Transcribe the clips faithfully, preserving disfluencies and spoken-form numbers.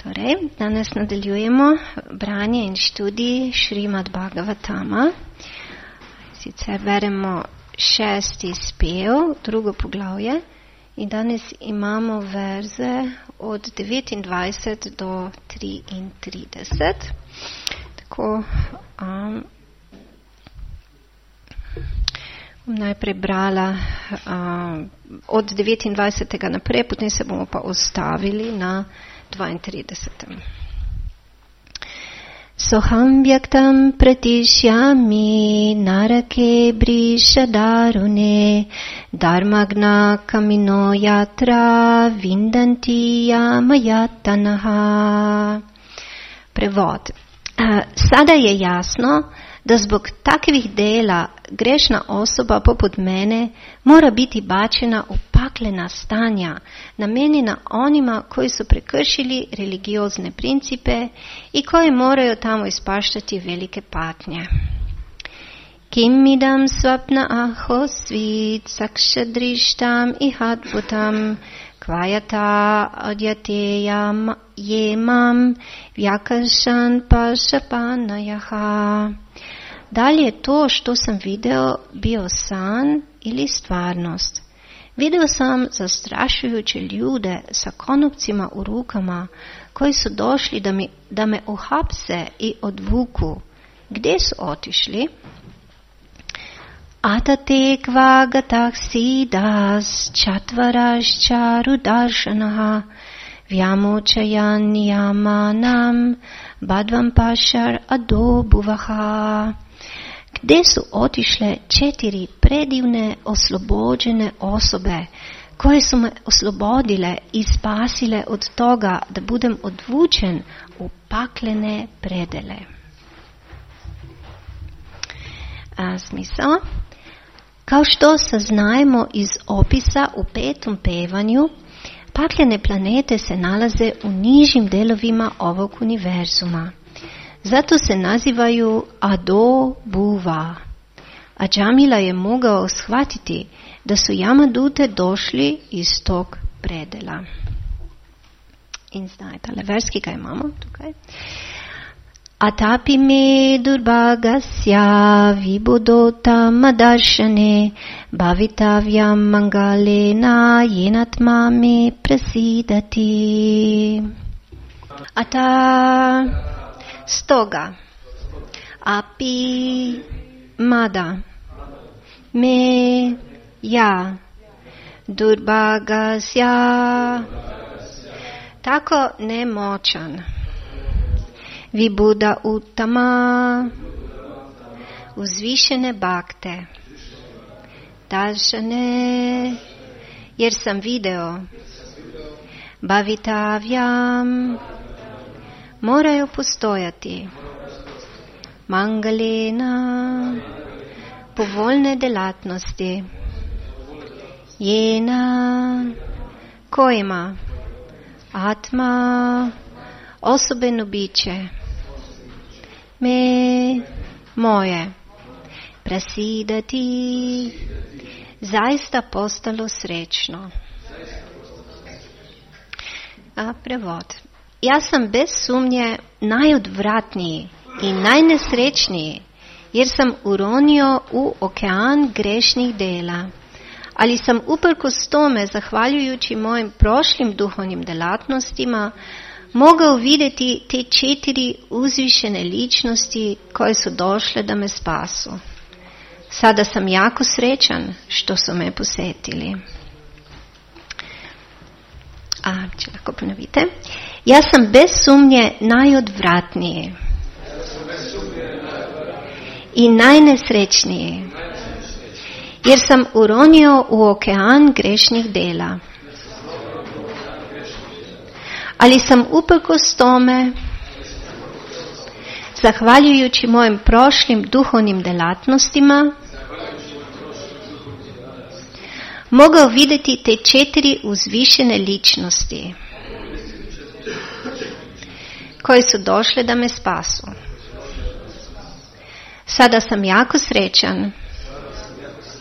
Torej, danes nadaljujemo branje in študij Šrimad Bhagavatama. Sicer beremo šesti spev, drugo poglavje, in danes imamo verze od devetindvajset do triintrideset. Tako, um, bom najprej brala um, od devetindvajsetega naprej, potem se bomo pa ustavili na dvaintridesetem. Soham vyaktam pratishyami narake brishadarune dharmagna kamino yatra vindanti yamayatanaha. Prevod. Sada je jasno, da zbog takvih dela grešna osoba poput mene mora biti bačena u paklena stanja, namenjena onima koji su prekršili religiozne principe i koji moraju tamo ispaštati velike patnje. Kim idam svapna aho svit sakshadrishtam ihadvutam kvajata adjateyam jemam vyakashan pašapanajaha. Da li je to što sam video bio san ili stvarnost? Video sam zastrašujuće ljude sa konopcima u rukama koji su došli da, mi, da me uhapse i odvuku. Gdje su otišli? Atate kvagatah sidas čatvaraščaru daršanaha vyamočajan yamanam badvam pašar adobuvaha. Gdje su otišle četiri predivne oslobođene osobe koje su me oslobodile i spasile od toga da budem odvučen u paklene predele. A, smisao? Kao što saznajemo iz opisa u petom pevanju, paklene planete se nalaze u nižim delovima ovog univerzuma. Zato se nazivaju Ado Buva. A Džamila je mogao shvatiti da su Jamadute došli iz tog predela. In zdaj, tale vers, ki ga imamo tukaj. Atapi me durbagasya vibodota madarshane bhavitavyam mangalena yenatma me prasidati. Ata stoga api mada me ja durbagasya tako nemoćan Vibuda Uttama uzvišene bakte Daršane jer sam video Bhavitavyam moraju postojati Mangalena povoljne delatnosti Jena kojima Atma osobeno biće me moje prasidati zaista postalo srećno. A prevod. Ja sam bez sumnje najodvratniji i najnesrećniji jer sam uronio u okean grešnih dela. Ali sam uprkos tome, zahvaljujući mojim prošlim duhovnim delatnostima, mogao vidjeti te četiri uzvišene ličnosti koje su došle da me spasu. Sada sam jako srećan što su me posjetili. A, če lahko ponovite. Ja sam bez sumnje najodvratniji i najnesrećniji jer sam uronio u okean grešnih dela. Ali sam uprkos tome, zahvaljujući mojim prošlim duhovnim delatnostima, mogao vidjeti te četiri uzvišene ličnosti koje su došle da me spasu. Sada sam jako srećan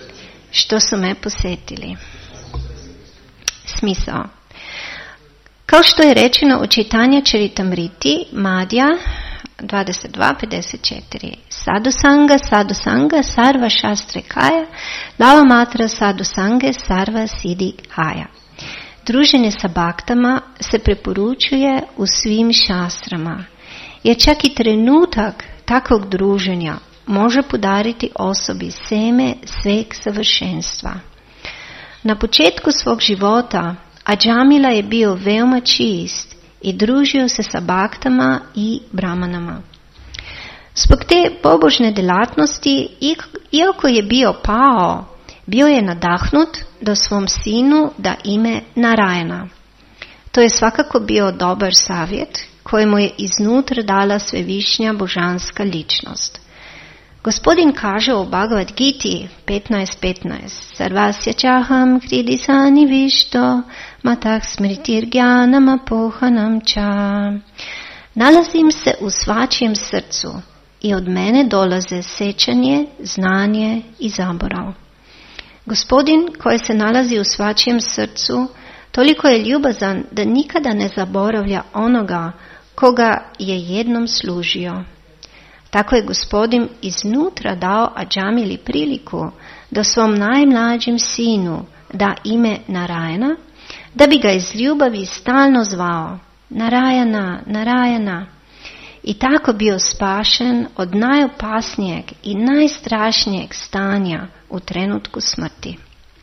što su me posjetili. Smisao. Kao što je rečeno u Čitanja Čaritamriti, Madhya dvadeset dva pedeset četiri. Sadhusanga, sadhusanga, sarva šastre kaya, lava matra sadhusange, sarva siddhi kaya. Druženje sa baktama se preporučuje u svim šastrama, jer čak i trenutak takvog druženja može podariti osobi seme sveg savršenstva. Na početku svog života Ajamila je bio veoma čist i družio se sa baktama i brahmanama. Zbog te pobožne delatnosti, iako je bio pao, bio je nadahnut da svom sinu da ime Narayana. To je svakako bio dobar savjet kojemu je iznutra dala svevišnja božanska ličnost. Gospodin kaže u Bhagavad Giti petnaest petnaest: Sarvasya čaham kridisani višto, matah smritir gyanam apohanam ča. Nalazim se u svačijem srcu i od mene dolaze sećanje, znanje i zaborav. Gospodin koji se nalazi u svačijem srcu toliko je ljubazan da nikada ne zaboravlja onoga koga je jednom služio. Tako je Gospodin iznutra dao Ajamili priliku da svom najmlađem sinu da ime Narayana, da bi ga iz ljubavi stalno zvao Narayana, Narayana, i tako bio spašen od najopasnijeg i najstrašnijeg stanja u trenutku smrti.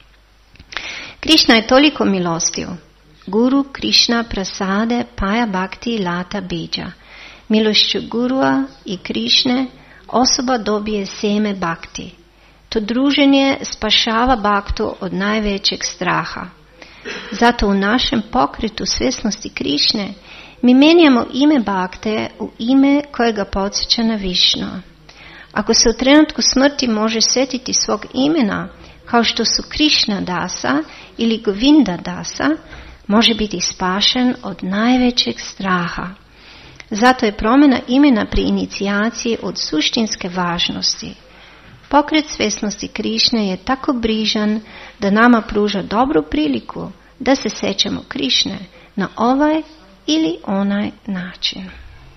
Krišna je toliko milostiv. Guru Krišna prasade paja bhakti lata bija. Milošću Gurua i Krišne osoba dobije seme bhakti. To druženje spašava bhaktu od najvećeg straha. Zato u našem pokretu svjesnosti Krišne mi menjamo ime bhakte u ime koje ga podsjeća na Višnu. Ako se u trenutku smrti može sjetiti svog imena, kao što su Krišna dasa ili Govinda dasa, može biti spašen od najvećeg straha. Zato je promjena imena pri inicijaciji od suštinske važnosti. Pokret svjesnosti Krišne je tako brižan da nama pruža dobru priliku da se sećamo Krišne na ovaj ili onaj način.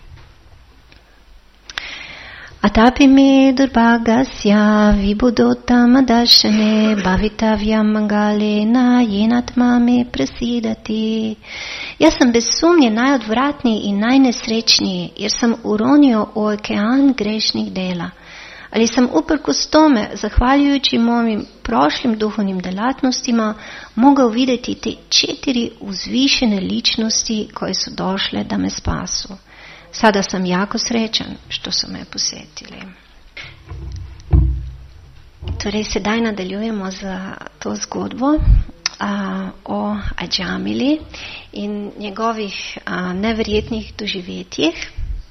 Atapi me durbagasya vibudotama darshane bhavitavyam mangalena yenatma me prasidati. Ja sam bez sumnje najodvratniji i najnesrećniji jer sam uronio u okean grešnih dela. Ali sam uprkos tome, zahvaljujući mojim prošlim duhovnim delatnostima, mogao vidjeti te četiri uzvišene ličnosti koje su došle da me spasu. Sada sam jako srećan što su me posjetili. Torej, sedaj nadaljujemo za to zgodbo a, o Ajamili in njegovih a, neverjetnih doživetjih.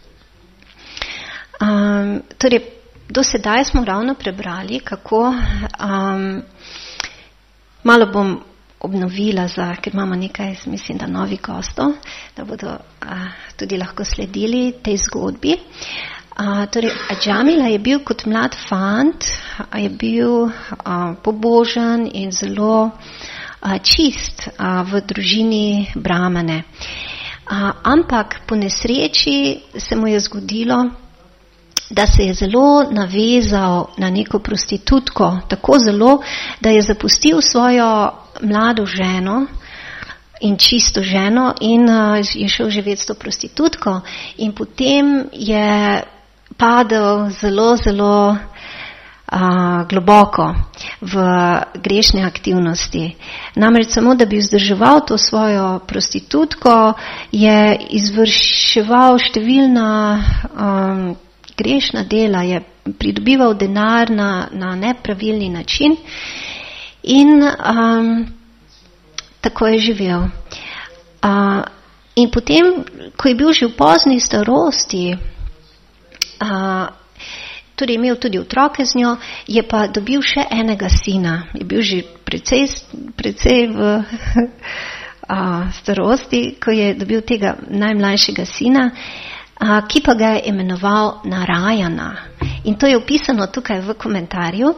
A, torej, do sedaj smo ravno prebrali, kako um, malo bom obnovila, za, ker imamo nekaj, mislim, da novih gostov, da bodo uh, tudi lahko sledili tej zgodbi. Uh, torej, Ajamila je bil kot mlad fant, je bil uh, pobožen in zelo uh, čist uh, v družini Brahmane. Uh, ampak po nesreči se mu je zgodilo, da se je zelo navezal na neko prostitutko, tako zelo, da je zapustil svojo mlado ženo in čisto ženo in uh, je šel živeti s to prostitutko in potem je padel zelo, zelo uh, globoko v grešne aktivnosti. Namreč samo, da bi vzdrževal to svojo prostitutko, je izvrševal številna um, grešna dela, je pridobival denar na, na nepravilni način in um, tako je živel. Uh, in potem, ko je bil že v pozni starosti, uh, tudi imel tudi otroke z njo, je pa dobil še enega sina. Je bil že precej, precej v uh, starosti, ko je dobil tega najmlajšega sina, Uh, ki pa ga je imenoval Narayana. In to je opisano tukaj v komentarju,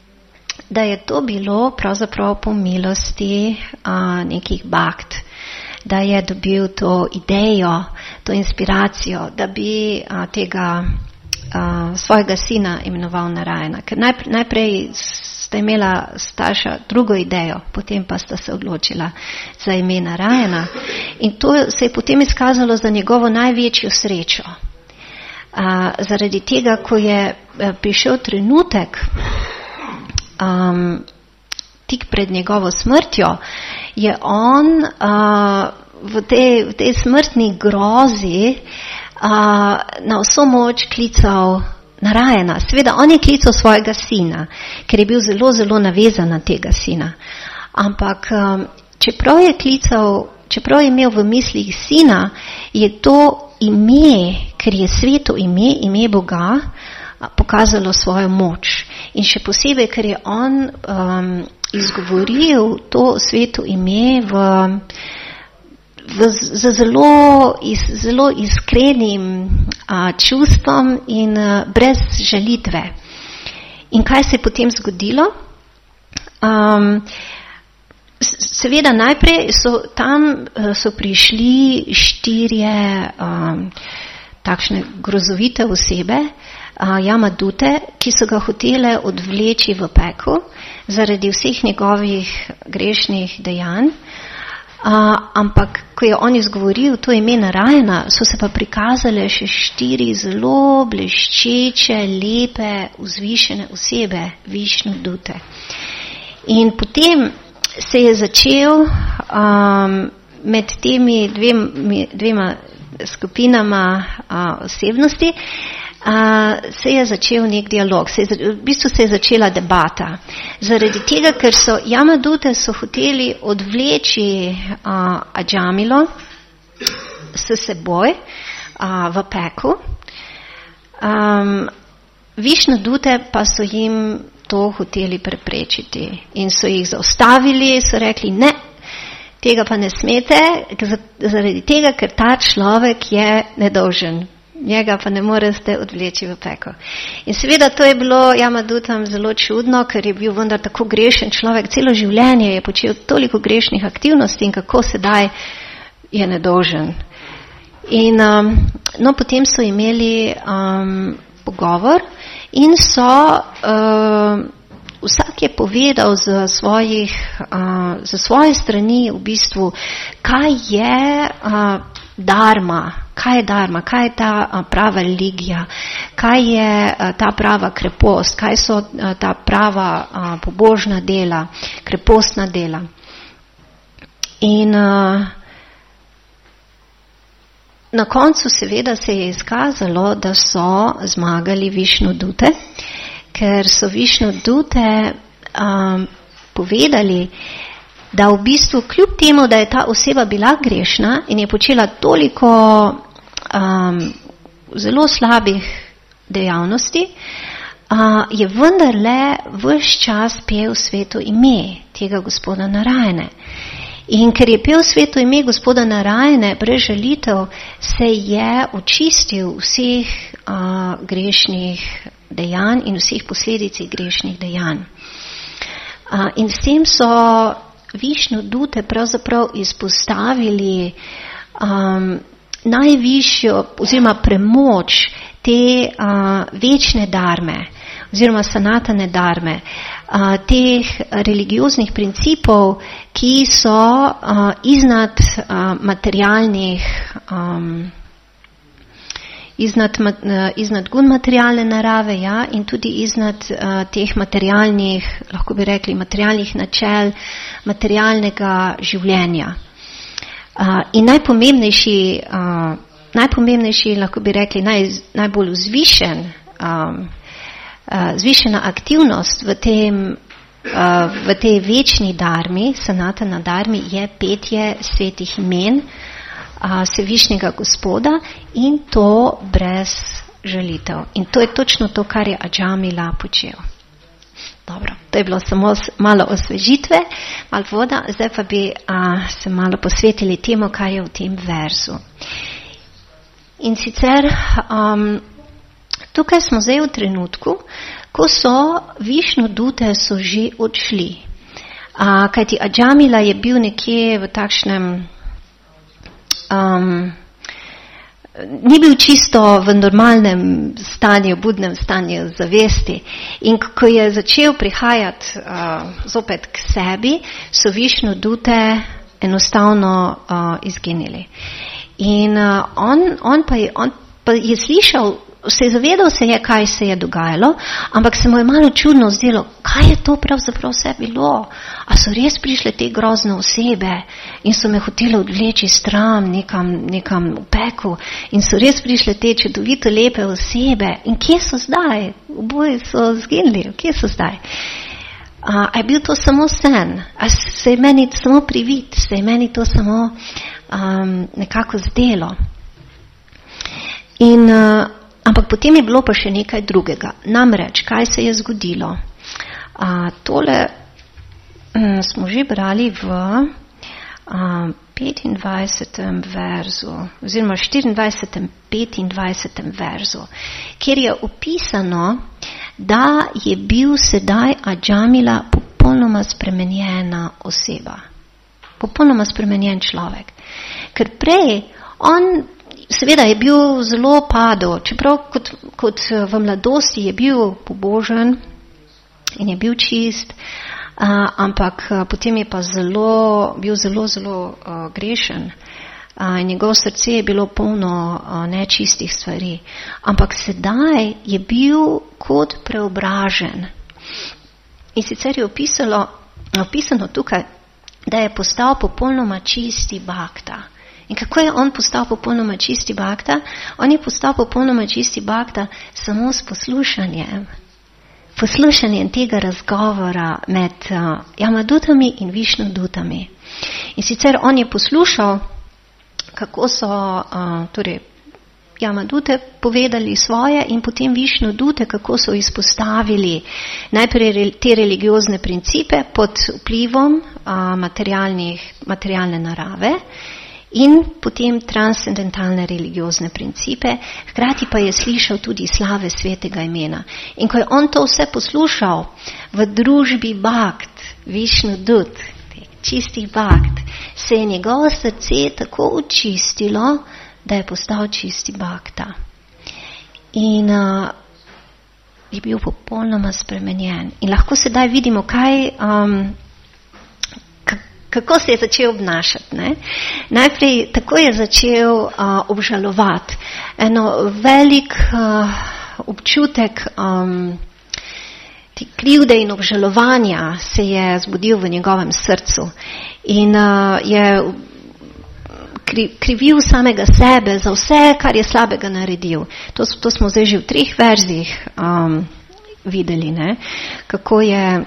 da je to bilo pravzaprav po milosti uh, nekih bhakt. da je dobil to idejo, to inspiracijo, da bi a, tega a, svojega sina imenoval Narayana. Ker najprej, najprej sta imela starša drugo idejo, potem pa sta se odločila za ime Narayana. In to se je potem izkazalo za njegovo največjo srečo. A, zaradi tega, ko je a, prišel trenutek um, tik pred njegovo smrtjo, je on uh, v, tej, v tej smrtni grozi uh, na vso moč klical Narayana. Seveda, on je klical svojega sina, ker je bil zelo, zelo navezan na tega sina. Ampak um, čeprav je klical, čeprav je imel v mislih sina, je to ime, ker je sveto ime, ime Boga, pokazalo svojo moč. In še posebej, ker je on um, izgovoril to sveto ime v, v z zelo, iz, zelo iskrenim a, čustvom in a, brez žalitve. In kaj se je potem zgodilo? Um, seveda najprej so tam so prišli štirje um, takšne grozovite osebe, uh, Jamadute, ki so ga hotele odvleči v pekel zaradi vseh njegovih grešnih dejanj. Uh, ampak, ko je on izgovoril to ime Narayana, so se pa prikazale še štiri zelo bleščeče, lepe, vzvišene osebe, Višnudute. In potem se je začel um, med temi dvema, dvema skupinama uh, osebnosti, uh, se je začel nek dialog, se je, v bistvu se je začela debata. Zaradi tega, ker so Jamadute so hoteli odvleči uh, Ajamilo s seboj uh, v pekel, um, Višnudute pa so jim to hoteli preprečiti in so jih zaustavili, so rekli, ne, tega pa ne smete, zaradi tega, ker ta človek je nedolžen. Njega pa ne morete odvleči v pekel. In seveda to je bilo Jamadutam zelo čudno, ker je bil vendar tako grešen človek, celo življenje je počel toliko grešnih aktivnosti in kako sedaj je nedolžen. In um, no, potem so imeli um, pogovor in so, uh, vsak je povedal za, svojih, uh, za svoje strani v bistvu, kaj je uh, dharma, kaj je dharma, kaj je ta uh, prava religija, kaj je uh, ta prava krepost, kaj so uh, ta prava uh, pobožna dela, krepostna dela. In uh, na koncu seveda se je izkazalo, da so zmagali Višnudute, ker so Višnudute um, povedali, da v bistvu kljub temu, da je ta oseba bila grešna in je počela toliko um, zelo slabih dejavnosti, uh, je vendarle ves čas pel sveto ime tega gospoda Narayane. In ker je pel sveto ime gospoda Narayane brez žalitev, se je očistil vseh uh, grešnih dejanj in vseh posledic grešnih dejanj. Uh, in s tem so Višnudute pravzaprav izpostavili um, najvišjo oziroma premoč te uh, večne dharme oziroma sanatane dharme, uh, teh religioznih principov, ki so uh, iznad uh, materialnih um, iznad, uh, iznad gun materialne narave, ja, in tudi iznad uh, teh materialnih, lahko bi rekli, materialnih načel, materialnega življenja. Uh, in najpomembnejši, uh, najpomembnejši, lahko bi rekli, naj, najbolj vzvišen, um, uh, zvišena aktivnost v tem, uh, v tej večni dharmi, sanatana dharmi, je petje svetih imen uh, Vsevišnjega Gospoda in to brez žalitev. In to je točno to, kar je Ajamila počel. Dobro, to je bilo samo malo osvežitve, malo voda, zdaj pa bi a, se malo posvetili temu, kar je v tem verzu. In sicer um, tukaj smo zdaj v trenutku, ko so Višnudute so že odšli. A, kajti Ajamila je bil nekje v takšnem um, ni bil čisto v normalnem stanju, budnem stanju zavesti. In ko je začel prihajati uh, zopet k sebi, so Višnu dute enostavno uh, izginili. In uh, on, on, pa je, on pa je slišal, se je zavedal se je, kaj se je dogajalo, ampak se mu je malo čudno zdelo, kaj je to pravzaprav vse bilo. A so res prišle te grozne osebe in so me hotele odvleči stran nekam, nekam v peku in so res prišle te čudovito lepe osebe in kje so zdaj? Oboje so zginili, kje so zdaj? A, a je bil to samo sen? A se je meni samo privid? Se je meni to samo um, nekako zdelo? In uh, ampak potem je bilo pa še nekaj drugega. Namreč, kaj se je zgodilo? A, tole m, smo že brali v a, petindvajsetem verzu, oziroma štiriindvajsetem, petindvajsetem verzu, kjer je opisano, da je bil sedaj Adžamila popolnoma spremenjena oseba. Popolnoma spremenjen človek. Ker prej on seveda je bil zelo padel, čeprav kot, kot v mladosti je bil pobožen in je bil čist, uh, ampak uh, potem je pa zelo, bil zelo, zelo uh, grešen. Uh, njegovo srce je bilo polno uh, nečistih stvari. Ampak sedaj je bil kot preobražen. In sicer je opisalo, opisano tukaj, da je postal popolnoma čisti bhakta. In kako je on postal popolnoma čisti bhakta? On je postal popolnoma čisti bhakta samo s poslušanjem. Poslušanjem tega razgovora med uh, Jamadutami in Višnudutami. In sicer on je poslušal, kako so uh, torej, Jamadute povedali svoje in potem Višnudute, kako so izpostavili najprej te religiozne principe pod vplivom uh, materialne narave, in potem transcendentalne religiozne principe, hkrati pa je slišal tudi slave svetega imena. In ko je on to vse poslušal v družbi bhakt, Višnudut, čistih bhakt, se je njegovo srce tako očistilo, da je postal čisti bhakta. In uh, je bil popolnoma spremenjen. In lahko sedaj vidimo, kaj... Um, kako se je začel obnašati. Ne? Najprej tako je začel uh, obžalovati. Eno velik uh, občutek um, te krivde in obžalovanja se je zbudil v njegovem srcu. In uh, je kri, krivil samega sebe za vse, kar je slabega naredil. To, to smo zdaj že v treh verzih um, videli, ne? Kako je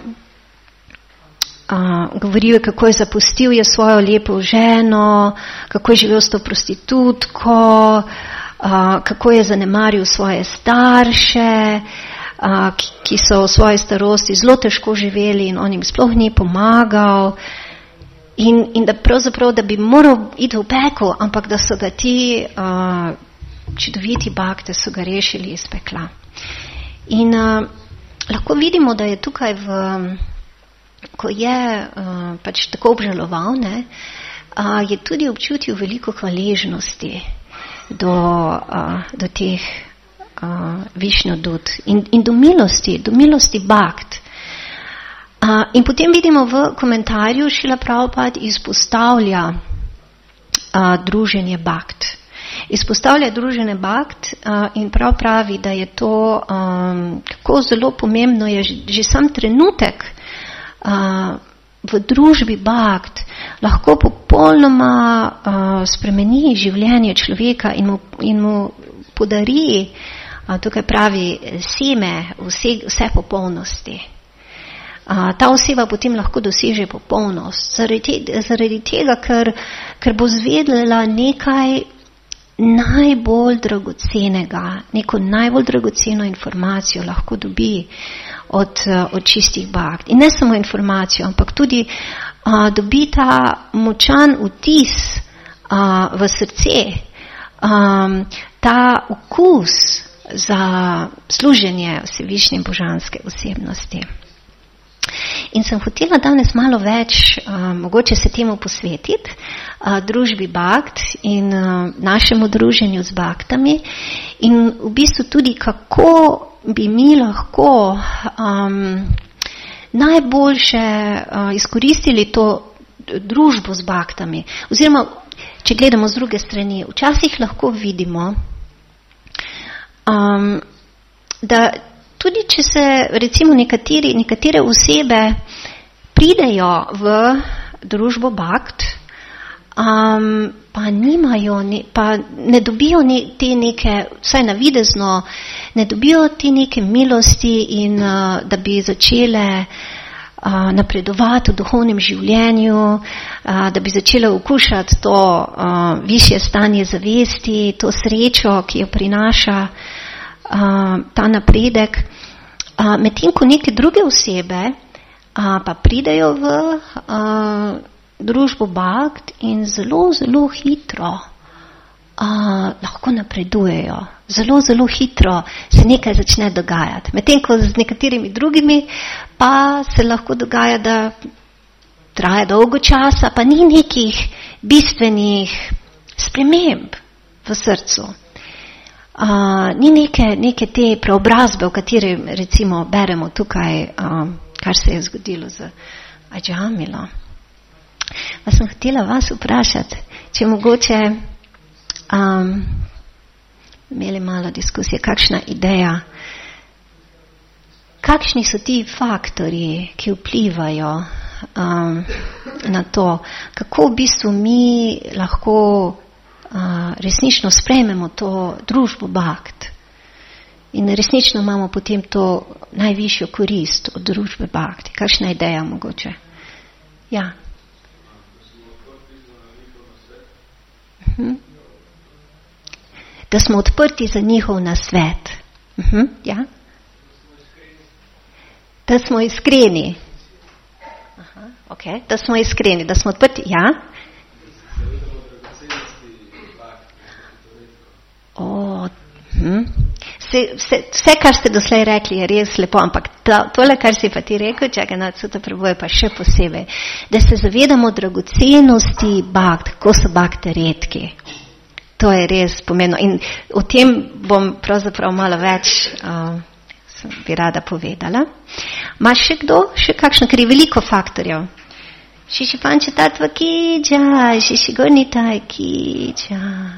Uh, govoril je, kako je zapustil je svojo lepo ženo, kako je živel s to prostitutko, uh, kako je zanemaril svoje starše, uh, ki, ki so v svoji starosti zelo težko živeli in on jim sploh ni pomagal. In, in da pravzaprav, da bi moral iti v pekel, ampak da so ga ti uh, čudoviti bhakte so ga rešili iz pekla. In uh, lahko vidimo, da je tukaj v... ko je uh, pač tako obžaloval, ne, uh, je tudi občutil veliko hvaležnosti do, uh, do teh uh, Višnudut in, in do milosti, do milosti bhakt. Uh, in potem vidimo v komentarju, Šrila Prabhupada izpostavlja uh, druženje bhakt. Izpostavlja druženje bhakt uh, in prav pravi, da je to um, kako zelo pomembno, je že, že sam trenutek Uh, v družbi bhakt lahko popolnoma uh, spremeni življenje človeka in mu, in mu podari, uh, tukaj pravi, seme vse, vse popolnosti. Uh, ta oseba potem lahko doseže popolnost. Zaradi, te, zaradi tega, ker, ker bo zvedela nekaj najbolj dragocenega, neko najbolj dragoceno informacijo lahko dobi od, od čistih bhakt. In ne samo informacijo, ampak tudi a, dobi ta močan vtis a, v srce, a, ta okus za služenje vsevišnje božanske osebnosti. In sem hotela danes malo več, uh, mogoče se temu posvetiti, uh, družbi Bhakt in uh, našemu druženju z Bhaktami in v bistvu tudi, kako bi mi lahko um, najboljše uh, izkoristili to družbo z Bhaktami. Oziroma, če gledamo z druge strani, včasih lahko vidimo, um, da tudi če se recimo nekateri, nekatere osebe pridejo v družbo Bhakt, um, pa nimajo, ne, pa ne dobijo ne, te neke, vsaj navidezno, ne dobijo te neke milosti in uh, da bi začele uh, napredovati v duhovnem življenju, uh, da bi začele okušati to uh, višje stanje zavesti, to srečo, ki jo prinaša uh, ta napredek. Uh, medtem ko neke druge osebe uh, pa pridejo v uh, družbo Bhakt in zelo, zelo hitro uh, lahko napredujejo. Zelo, zelo hitro se nekaj začne dogajati. Medtem ko z nekaterimi drugimi pa se lahko dogaja, da traja dolgo časa, pa ni nekih bistvenih sprememb v srcu. Uh, ni neke, neke te preobrazbe, v kateri recimo beremo tukaj, um, kar se je zgodilo z Ajamilo. Pa sem htela vas vprašati, če mogoče um, imeli malo diskusije, kakšna ideja, kakšni so ti faktori, ki vplivajo um, na to, kako v bistvu mi lahko uh, resnično sprejmemo to družbo Bhakt in resnično imamo potem to najvišjo korist od družbe Bhakt. Kakšna ideja mogoče? Ja. Uh-huh. Da smo odprti za njihov nasvet. Uh-huh. Ja. Da smo iskreni. Aha, okay. Da smo iskreni, da smo odprti. Ja. O, hm. Vse, vse, vse, kar ste doslej rekli, je res lepo, ampak to, tole, kar si pa ti rekel, čakaj, na to preboje pa še posebej, da se zavedamo dragocenosti Bhakt, kako so Bhakte redki. To je res pomembno. In o tem bom pravzaprav malo več uh, bi rada povedala. Maš še kdo? Še kakšno, ker je veliko faktorjev. Šiši panče tatva kijaj, šiši gornitaj kijaj.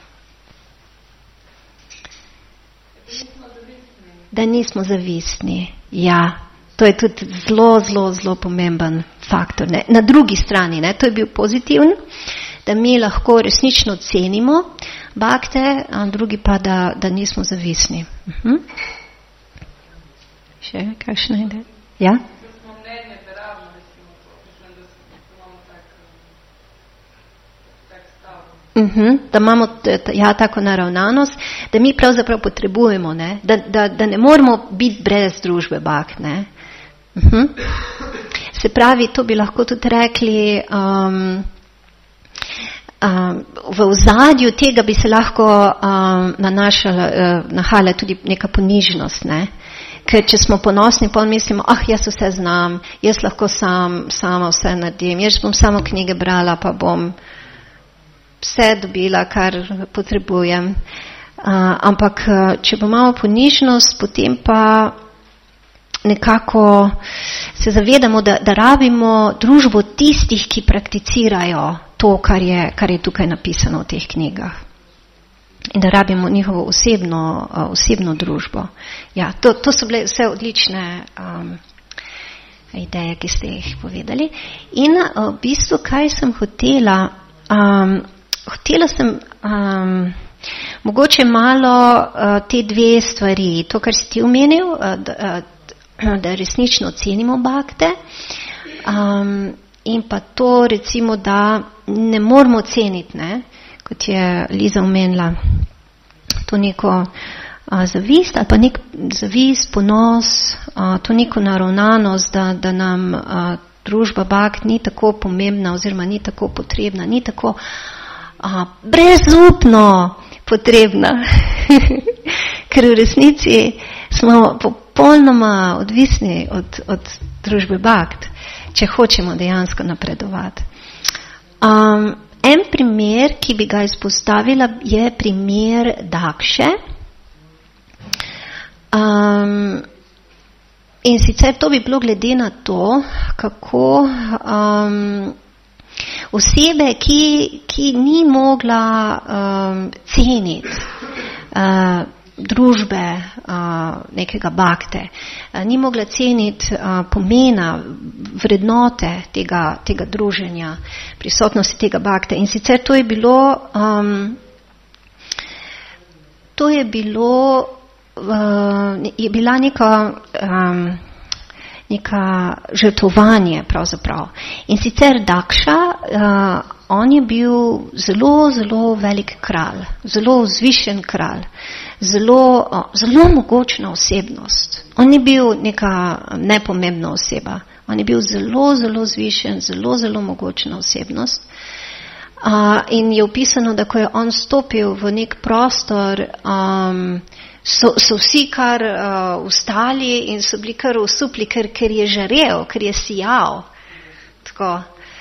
Da nismo zavistni. Ja, to je tudi zelo, zelo, zelo pomemben faktor. Ne? Na drugi strani, ne? To je bil pozitiven, da mi lahko resnično cenimo Bhakte, a drugi pa, da, da nismo zavistni. Uh-huh. Še kakšna ideja? Ja? Uh-huh. Da imamo ja, tako naravnanost, da mi pravzaprav potrebujemo, ne? Da, da, da ne moramo biti brez družbe Bhakt. Ne? Uh-huh. Se pravi, to bi lahko tudi rekli, um, um, v ozadju tega bi se lahko um, nanašala, uh, nahala tudi neka ponižnost, ne? Ker če smo ponosni, pa mislimo, ah, jaz vse znam, jaz lahko sam, sama vse naredim, jaz bom samo knjige brala, pa bom vse dobila, kar potrebujem. Uh, ampak, če bo malo ponižnost, potem pa nekako se zavedamo, da, da rabimo družbo tistih, ki prakticirajo to, kar je, kar je tukaj napisano v teh knjigah. In da rabimo njihovo osebno, uh, osebno družbo. Ja, to, to so bile vse odlične um, ideje, ki ste jih povedali. In uh, v bistvu, kaj sem hotela... Um, Hotela sem um, mogoče malo uh, te dve stvari, to, kar si ti omenil, uh, da, uh, da resnično cenimo Bhakte um, in pa to recimo, da ne moramo ceniti, ne, kot je Liza omenila, to neko uh, zavist ali pa nek zavist, ponos, uh, to neko naravnanost, da, da nam uh, družba Bhakt ni tako pomembna oziroma ni tako potrebna, ni tako A, brezupno potrebna, ker v resnici smo popolnoma odvisni od, od družbe Bhakt, če hočemo dejansko napredovati. Um, en primer, ki bi ga izpostavila, je primer Dakše. Um, in sicer to bi bilo glede na to, kako um, osebe, ki, ki ni mogla um, ceniti uh, družbe uh, nekega Bhakte, uh, ni mogla ceniti uh, pomena, vrednote tega, tega druženja, prisotnosti tega Bhakte. In sicer to je bilo, um, to je bilo, uh, je bila neka, um, neka žrtvovanje pravzaprav. In sicer Dakša, uh, on je bil zelo, zelo velik kralj, zelo vzvišen kralj, zelo, zelo mogočna osebnost. On ni bil neka nepomembna oseba, on je bil zelo, zelo vzvišen, zelo, zelo mogočna osebnost. Uh, in je opisano, da ko je on stopil v nek prostor, um, so, so vsi kar uh, ustali in so bili kar osupli, ker, ker je žarel, ker je sijal. Tako.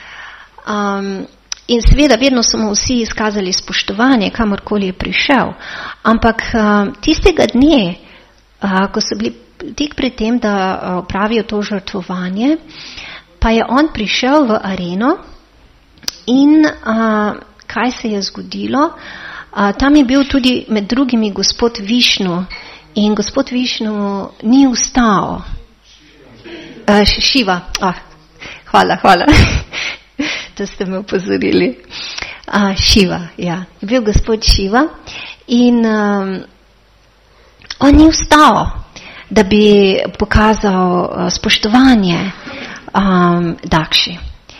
Um, In seveda vedno so mu vsi izkazali spoštovanje, kamorkoli je prišel. Ampak uh, tistega dne, uh, ko so bili tik pred tem, da uh, pravijo to žrtvovanje, pa je on prišel v areno in uh, kaj se je zgodilo? Uh, tam je bil tudi med drugimi gospod Višnu in gospod Višnu ni ustal. Uh, Šiva. Ah, hvala, hvala. Da ste me upozorili. Uh, Šiva, ja. Je bil gospod Šiva in um, on ni vstal, da bi pokazal uh, spoštovanje um, Dakši.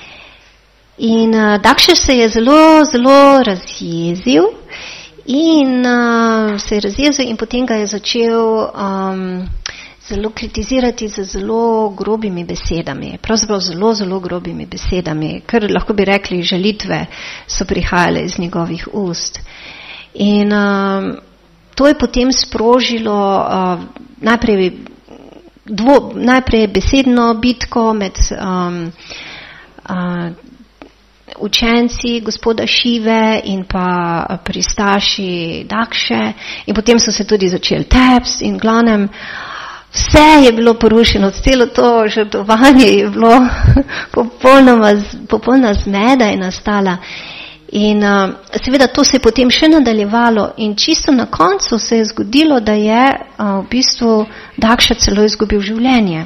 In uh, Dakša se je zelo, zelo razjezil in uh, se je razjezil in potem ga je začel um, zelo kritizirati z zelo grobimi besedami, pravzaprav zelo, zelo grobimi besedami, ker lahko bi rekli, žalitve so prihajale iz njegovih ust. In um, to je potem sprožilo uh, najprej, dvo, najprej besedno bitko med um, uh, učenci gospoda Šive in pa pristaši Dakše in potem so se tudi začeli teps in glavnem vse je bilo porušeno, celo to žrtvovanje je bilo popolnoma, popolna zmeda je nastala. In uh, seveda to se je potem še nadaljevalo in čisto na koncu se je zgodilo, da je uh, v bistvu Dakša celo izgubil življenje.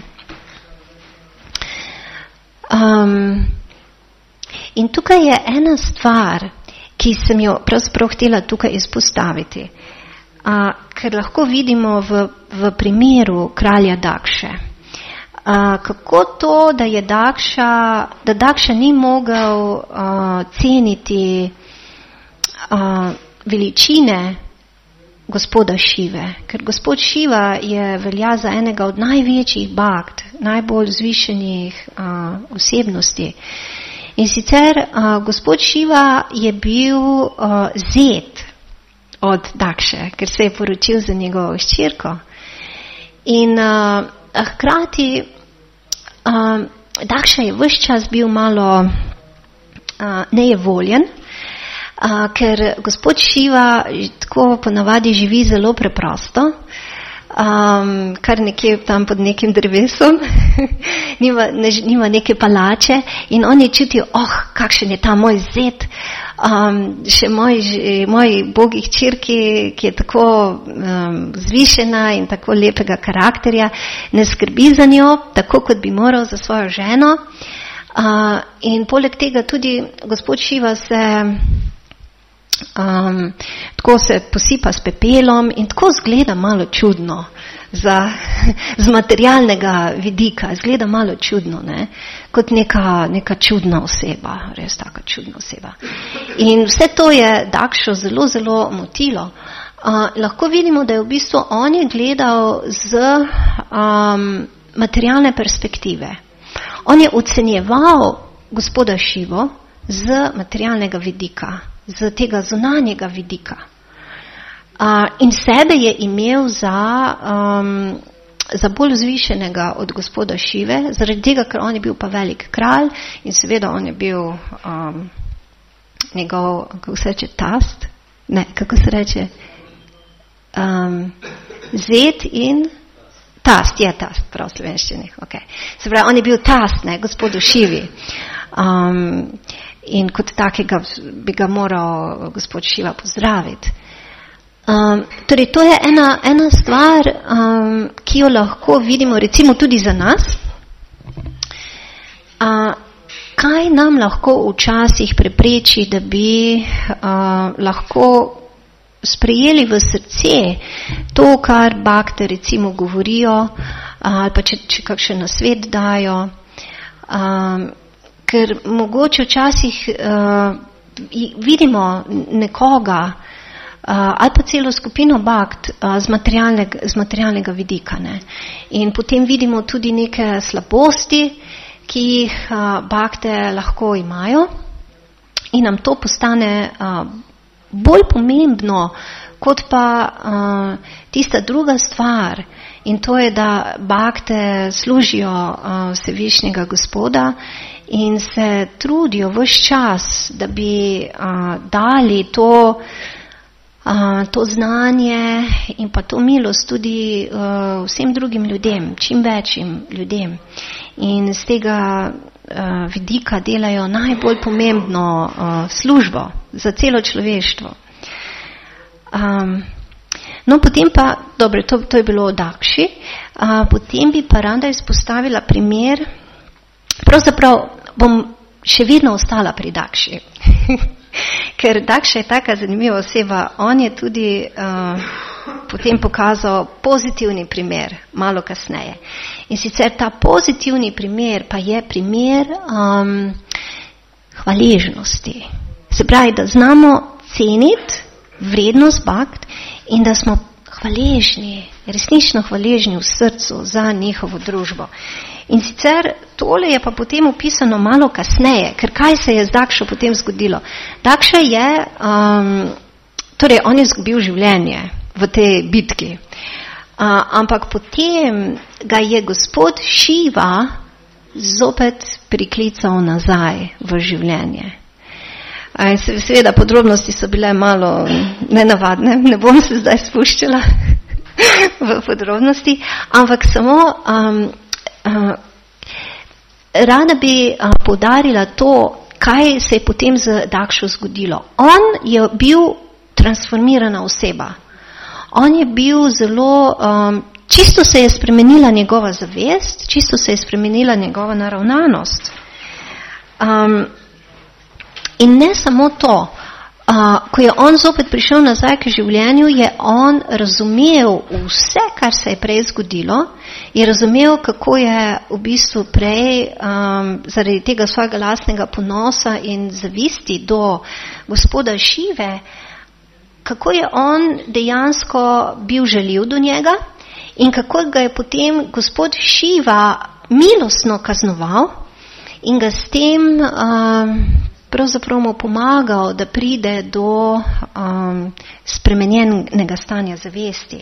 Um, in tukaj je ena stvar, ki sem jo pravzaprav htela tukaj izpostaviti. Uh, ker lahko vidimo v, v primeru kralja Dakše. Uh, kako to, da je Dakša, da Dakša ni mogel uh, ceniti uh, veličine gospoda Šive, ker gospod Šiva je velja za enega od največjih Bhakt, najbolj zvišenih uh, osebnosti. In sicer uh, gospod Šiva je bil uh, zet od Dakše, ker se je poročil za njegovo hčerko. In uh, hkrati uh, Dakša je ves čas bil malo uh, nejevoljen, uh, ker gospod Šiva tako ponavadi živi zelo preprosto, um, kar nekje tam pod nekim drevesom, nima, ne, nima neke palače in on je čutil, oh, kakšen je ta moj zet, Um, še moj, moj bogi hčerki, ki je tako um, zvišena in tako lepega karakterja, ne skrbi za njo, tako kot bi moral za svojo ženo. Uh, in poleg tega tudi gospod Šiva se um, tako se posipa s pepelom in tako zgleda malo čudno. Za, z materialnega vidika, izgleda malo čudno, ne? Kot neka, neka čudna oseba, res taka čudna oseba. In vse to je Dakšo zelo, zelo motilo. Uh, lahko vidimo, da je v bistvu on je gledal z um, materialne perspektive. On je ocenjeval gospoda Šivo z materialnega vidika, z tega zunanjega vidika. Uh, in sebe je imel za, um, za bolj vzvišenega od gospoda Šive, zaradi tega, ker on je bil pa velik kralj in seveda on je bil um, njegov, kako se reče, tast, ne, kako se reče, um, zet in tast, je tast, prav slovenščini, ok. Se pravi, on je bil tast, ne, gospodu Šivi. Um, in kot takega bi ga moral gospod Šiva pozdraviti. Um, torej, to je ena, ena stvar, um, ki jo lahko vidimo recimo tudi za nas. Uh, kaj nam lahko včasih prepreči, da bi uh, lahko sprejeli v srce to, kar bakte recimo govorijo, ali pa če, če kakšen nasvet dajo. Um, ker mogoče včasih uh, vidimo nekoga uh, ali pa celo skupino bakt uh, z, materialnega, z materialnega vidika. Ne? In potem vidimo tudi neke slabosti, ki jih uh, bakte lahko imajo in nam to postane uh, bolj pomembno kot pa uh, tista druga stvar, in to je, da bakte služijo uh, Vsevišnjega Gospoda in se trudijo vse čas, da bi uh, dali to, uh, to znanje in pa to milost tudi uh, vsem drugim ljudem, čim večjim ljudem. In z tega uh, vidika delajo najbolj pomembno uh, službo za celo človeštvo. Um, no, potem pa, dobro, to, to je bilo o Dakši, uh, potem bi pa rada izpostavila primer, pravzaprav bom še vedno ostala pri Dakši, ker Dakša je taka zanimiva oseba, on je tudi uh, potem pokazal pozitivni primer, malo kasneje. In sicer ta pozitivni primer pa je primer um, hvaležnosti. Se pravi, da znamo ceniti vrednost bakt in da smo hvaležni, resnično hvaležni v srcu za njihovo družbo. In sicer tole je pa potem opisano malo kasneje, ker kaj se je z Dakšo potem zgodilo? Dakša je, um, torej on je izgubil življenje v tej bitki, uh, ampak potem ga je gospod Šiva zopet priklical nazaj v življenje. In seveda podrobnosti so bile malo nenavadne, ne bom se zdaj spuščala v podrobnosti, ampak samo um, uh, rada bi uh, poudarila to, kaj se je potem z Dakšo zgodilo. On je bil transformirana oseba. On je bil zelo, um, čisto se je spremenila njegova zavest, čisto se je spremenila njegova naravnanost. Um, In ne samo to, uh, ko je on zopet prišel nazaj k življenju, je on razumel vse, kar se je prej zgodilo, je razumel, kako je v bistvu prej um, zaradi tega svojega lastnega ponosa in zavisti do gospoda Šive, kako je on dejansko bil žaljiv do njega in kako ga je potem gospod Šiva milostno kaznoval in ga s tem um, pravzaprav mu pomagal, da pride do um, spremenjenega stanja zavesti.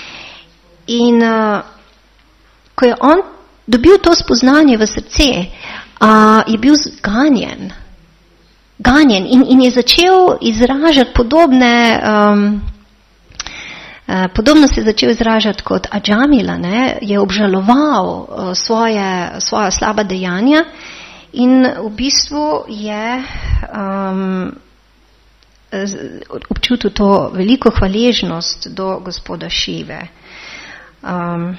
In uh, ko je on dobil to spoznanje v srce, uh, je bil ganjen. Ganjen in, in je začel izražati podobne, um, uh, podobno se je začel izražati kot Adžamila, ne? Je obžaloval uh, svoje, svoja slaba dejanja. In v bistvu je um, občutil to veliko hvaležnost do gospoda Šive. Um,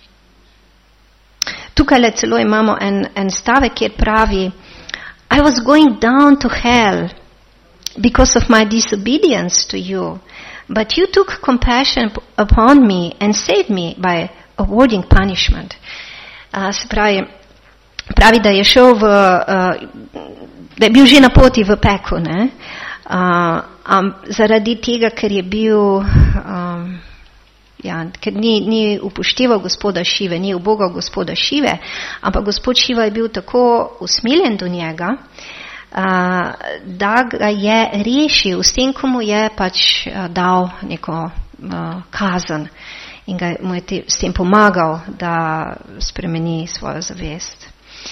tukaj le celo imamo en, en stavek, kjer pravi: I was going down to hell because of my disobedience to you, but you took compassion upon me and saved me by awarding punishment. Uh, se pravi, Pravi, da je šel v, uh, da je bil že na poti v pekel, ne? Uh, um, zaradi tega, ker je bil, um, ja, ker ni, ni upošteval gospoda Šive, ni ubogal gospoda Šive, ampak gospod Šiva je bil tako usmiljen do njega, uh, da ga je rešil s tem, ko mu je pač uh, dal neko uh, kazen in ga mu je te, s tem pomagal, da spremeni svojo zavest.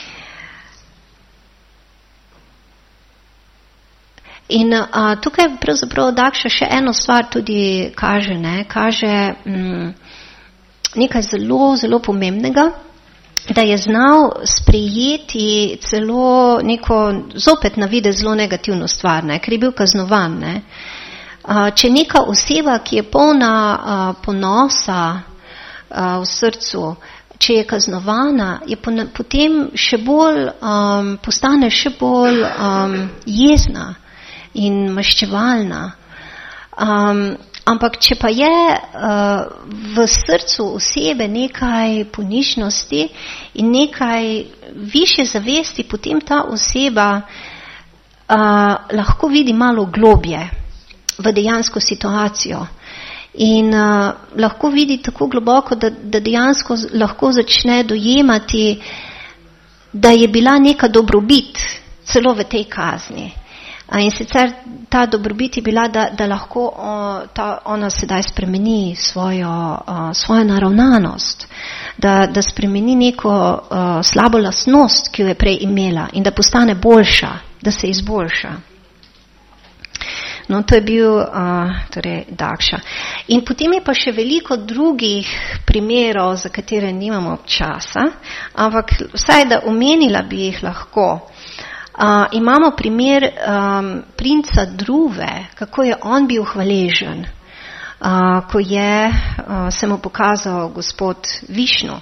In uh, tukaj pravzaprav Daksha še eno stvar tudi kaže, ne, kaže mm, nekaj zelo, zelo pomembnega, da je znal sprejeti celo neko, zopet navide zelo negativno stvar, ne, ker je bil kaznovan. Ne. Uh, če neka oseba, ki je polna uh, ponosa uh, v srcu, če je kaznovana, je pona, potem še bolj, um, postane še bolj um, jezna in maščevalna. Um, ampak če pa je uh, v srcu osebe nekaj ponižnosti in nekaj više zavesti, potem ta oseba uh, lahko vidi malo globje v dejansko situacijo in uh, lahko vidi tako globoko, da, da dejansko lahko začne dojemati, da je bila neka dobrobit celo v tej kazni. In sicer ta dobrobit je bila, da, da lahko o, ta, ona sedaj spremeni svojo, o, svojo naravnanost, da, da spremeni neko o, slabo lastnost, ki jo je prej imela in da postane boljša, da se izboljša. No, to je bil uh, torej Daksha. In potem je pa še veliko drugih primerov, za katere nimamo časa, ampak vsaj da omenila bi jih lahko. Uh, imamo primer um, princa Druve, kako je on bil hvaležen, uh, ko je uh, se mu pokazal gospod Višnu.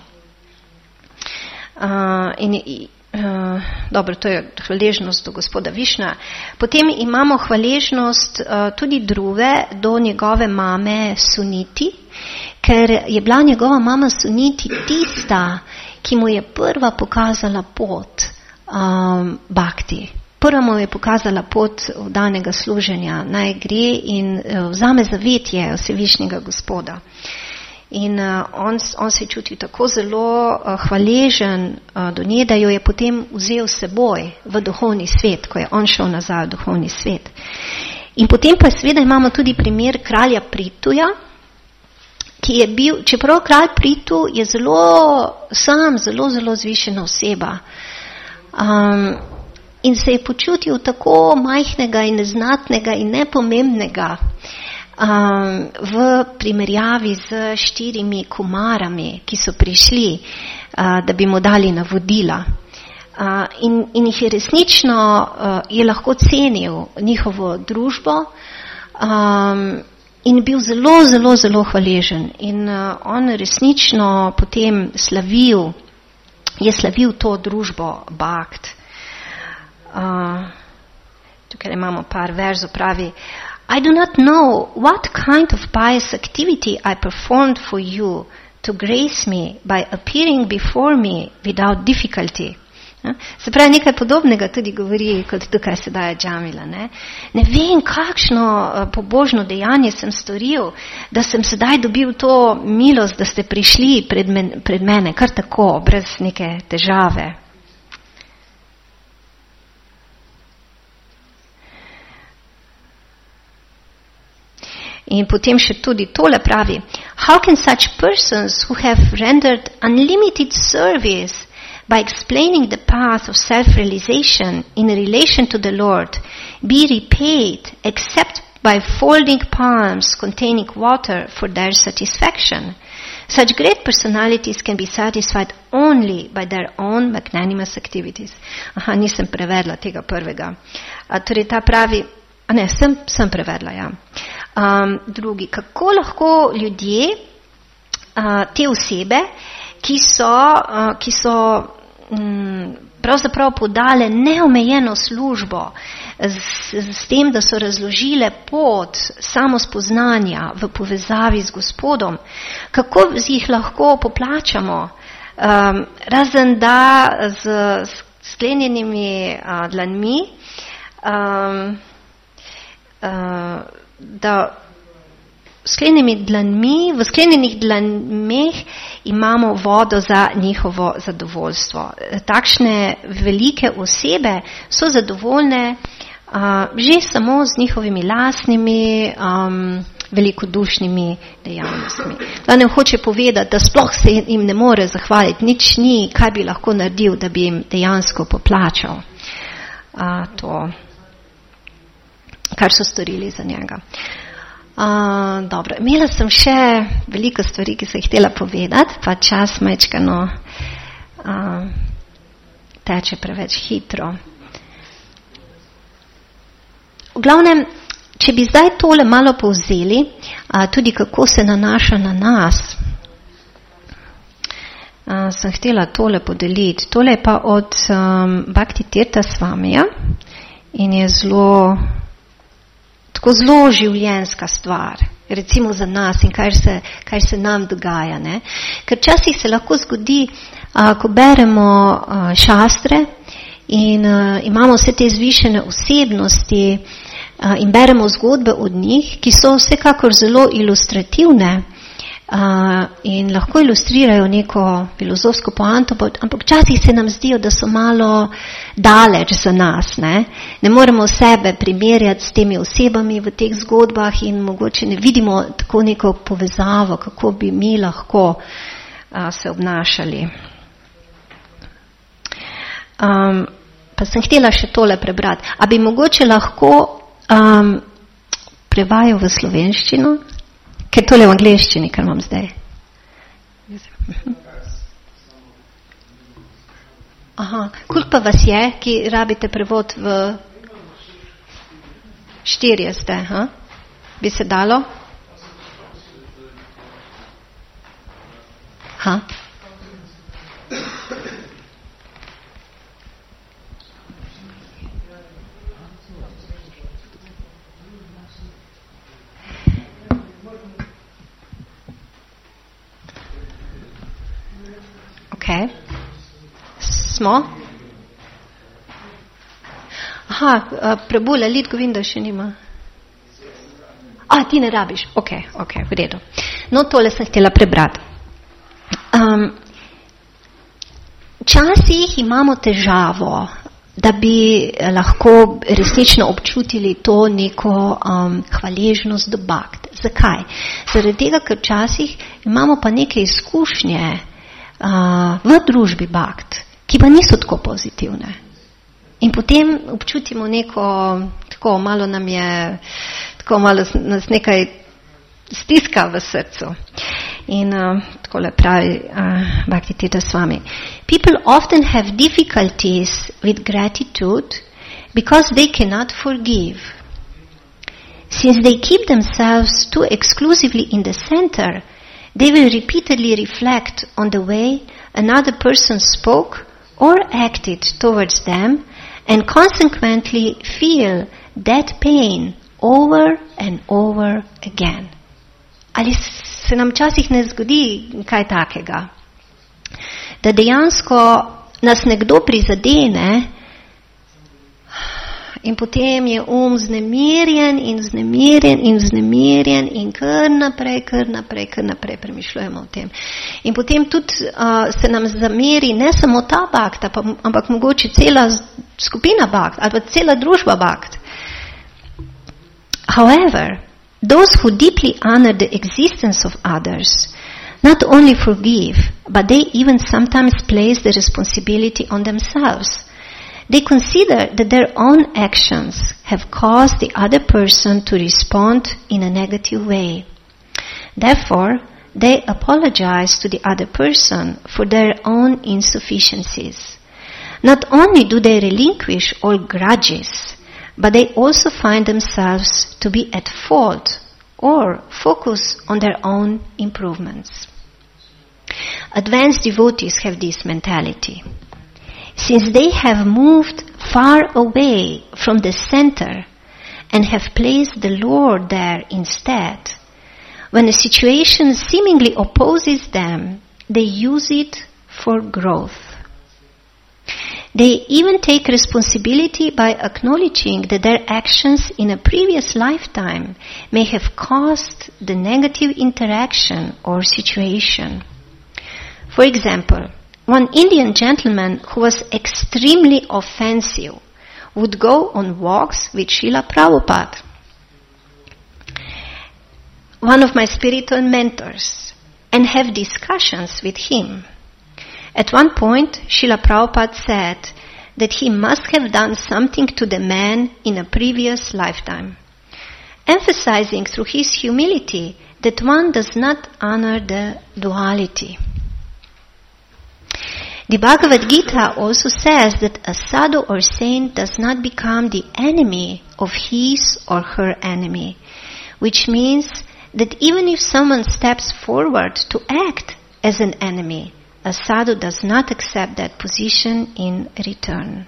Uh, in, uh, dobro, to je hvaležnost do gospoda Višna. Potem imamo hvaležnost uh, tudi Druve do njegove mame Suniti, ker je bila njegova mama Suniti tista, ki mu je prva pokazala pot Um, bhakti. Prva mu je pokazala pot vdanega služenja, naj gre in uh, vzame zavetje vsevišnjega gospoda. In uh, on, on se je čutil tako zelo uh, hvaležen uh, do nje, da jo je potem vzel seboj v duhovni svet, ko je on šel nazaj v duhovni svet. In potem pa seveda imamo tudi primer kralja Prituja, ki je bil, čeprav kralj Pritu je zelo sam, zelo, zelo zvišena oseba, Um, in se je počutil tako majhnega in neznatnega in nepomembnega um, v primerjavi z štirimi kumarami, ki so prišli, uh, da bi mu dali navodila. Uh, in, in jih je resnično uh, je lahko cenil njihovo družbo um, in bil zelo, zelo, zelo hvaležen. In uh, on resnično potem slavil je slavil to družbo Bhakt. Uh, tukaj imamo par verzov, pravi: I do not know what kind of pious activity I performed for you to grace me by appearing before me without difficulty. Se pravi, nekaj podobnega tudi govori, kot tukaj sedaj Džamila. Ne? ne vem, kakšno pobožno dejanje sem storil, da sem sedaj dobil to milost, da ste prišli pred, men, pred mene, kar tako, brez neke težave. In potem še tudi tole pravi: How can such persons who have rendered unlimited service by explaining the path of self-realization in relation to the Lord, be repaid except by folding palms containing water for their satisfaction? Such great personalities can be satisfied only by their own magnanimous activities. Aha, nisem prevedla tega prvega. A, torej ta pravi, a ne, sem, sem prevedla, ja. Um, drugi, kako lahko ljudje, uh, te osebe, ki so, uh, ki so um, pravzaprav podale neomejeno službo z, z tem, da so razložile pot samospoznanja v povezavi z Gospodom, kako jih lahko poplačamo, um, razen da z sklenjenimi uh, dlanmi, um, uh, da sklenjenimi dlanmi, v sklenjenih dlanmeh imamo vodo za njihovo zadovoljstvo. Takšne velike osebe so zadovoljne uh, že samo z njihovimi lastnimi um, velikodušnimi dejavnostmi. Glavnem hoče povedati, da sploh se jim ne more zahvaliti, nič ni, kaj bi lahko naredil, da bi jim dejansko poplačal a, to, kar so storili za njega. A, dobro, imela sem še veliko stvari, ki sem jih htela povedati, pa čas mečkano a, teče preveč hitro. V glavnem, če bi zdaj tole malo povzeli, a, tudi kako se nanaša na nas, a, sem htela tole podeliti. Tole je pa od um, Bhakti Tirtha Swamija in je zelo, tako zelo življenjska stvar, recimo za nas in kaj se, kaj se nam dogaja. Ne? Ker časih se lahko zgodi, a, ko beremo a, šastre in a, imamo vse te zvišene osebnosti, in beremo zgodbe od njih, ki so vsekakor zelo ilustrativne uh, in lahko ilustrirajo neko filozofsko poanto, ampak včasih se nam zdijo, da so malo daleč za nas. Ne, ne moremo sebe primerjati s temi osebami v teh zgodbah in mogoče ne vidimo tako neko povezavo, kako bi mi lahko uh, se obnašali. Um, pa sem htela še tole prebrati. A bi mogoče lahko Um, prevajal v slovenščino, ker tole v angleščini, kar imam zdaj. Aha, koliko pa vas je, ki rabite prevod v štirje ste, ha? Bi se dalo? Ha? Okay. Smo? Aha, prebula, Lidko vidim, da še nima. A, ti ne rabiš. Ok, ok, v redu. No, tole sem htela prebrati. Um, Včasih imamo težavo, da bi lahko resnično občutili to neko um, hvaležnost do Bhakt. Zakaj? Zaradi tega, ker včasih imamo pa neke izkušnje Uh, v družbi Bhakt, ki pa niso tako pozitivne. In potem občutimo neko, tako malo nam je, tako malo nas nekaj stiska v srcu. In uh, takole pravi uh, Bhakti Tirtha Swami. People often have difficulties with gratitude because they cannot forgive. Since they keep themselves too exclusively in the center, they will repeatedly reflect on the way another person spoke or acted towards them and consequently feel that pain over and over again. Ali se nam časih ne zgodi kaj takega? Da dejansko nas nekdo prizadene in potem je um znemirjen in znemirjen in znemirjen in kar naprej, kar naprej, kar naprej premišljujemo o tem. In potem tudi uh, se nam zameri ne samo ta Bhakt, ampak mogoče cela skupina Bhakt ali pa cela družba Bhakt. However, those who deeply honor the existence of others not only forgive, but they even sometimes place the responsibility on themselves. They consider that their own actions have caused the other person to respond in a negative way. Therefore, they apologize to the other person for their own insufficiencies. Not only do they relinquish all grudges, but they also find themselves to be at fault or focus on their own improvements. Advanced devotees have this mentality. Since they have moved far away from the center and have placed the Lord there instead, when a situation seemingly opposes them, they use it for growth. They even take responsibility by acknowledging that their actions in a previous lifetime may have caused the negative interaction or situation. For example, one Indian gentleman who was extremely offensive would go on walks with Srila Prabhupada. one of my spiritual mentors and have discussions with him. At one point, Srila Prabhupada said that he must have done something to the man in a previous lifetime, emphasizing through his humility that one does not honor the duality. The Bhagavad Gita also says that a sadhu or saint does not become the enemy of his or her enemy, which means that even if someone steps forward to act as an enemy, a sadhu does not accept that position in return.